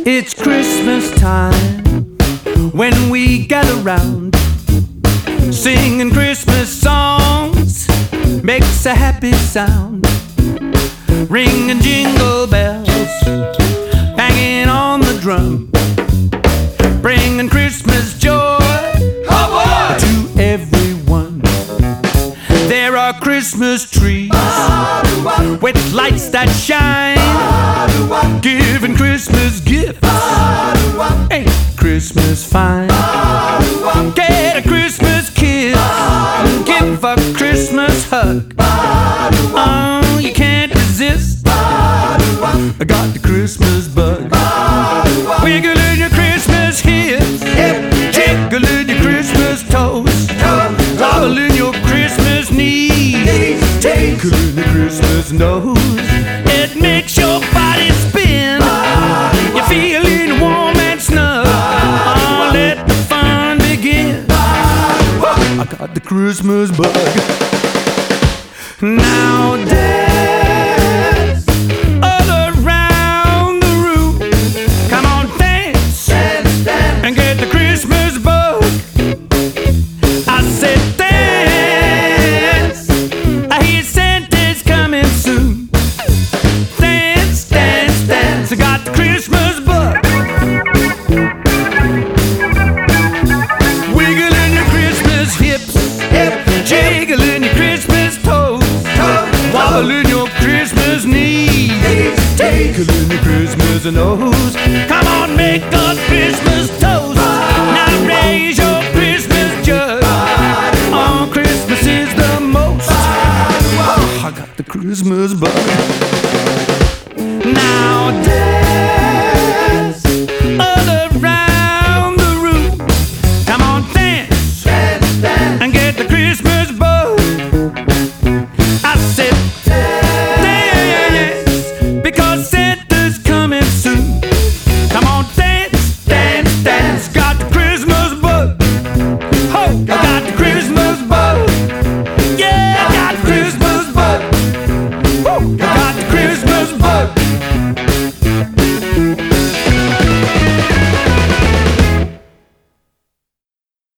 It's Christmas time when we gather round, singing Christmas songs makes a happy sound. Ringing jingle bells, banging on the drum, bringing Christmas joy to everyone. There are Christmas trees with lights that shine, giving Christmas gifts. Ain't Christmas fine? Get a Christmas kiss, give a Christmas hug. Oh, you can't resist. I got the Christmas bug. Wiggling your Christmas hips, jiggling your Christmas toes, wobbling your Christmas knees, tickling your Christmas nose. It makes your body spin. You're feeling warm and snug. Oh, let the fun begin. I got the Christmas bug. Now dance all around the room. Come on, dance, dance, dance, and get the Christmas bug. I said dance. I hear Santa's coming soon. Dance, dance, dance. I got the Christmas bug. Wiggling your Christmas hips, jiggling your Christmas toes, wobbling your Christmas knees, tickling your Christmas nose. Come on, make a Christmas toast. Now raise your Christmas jug. Oh, Christmas is the most. I got the Christmas bug.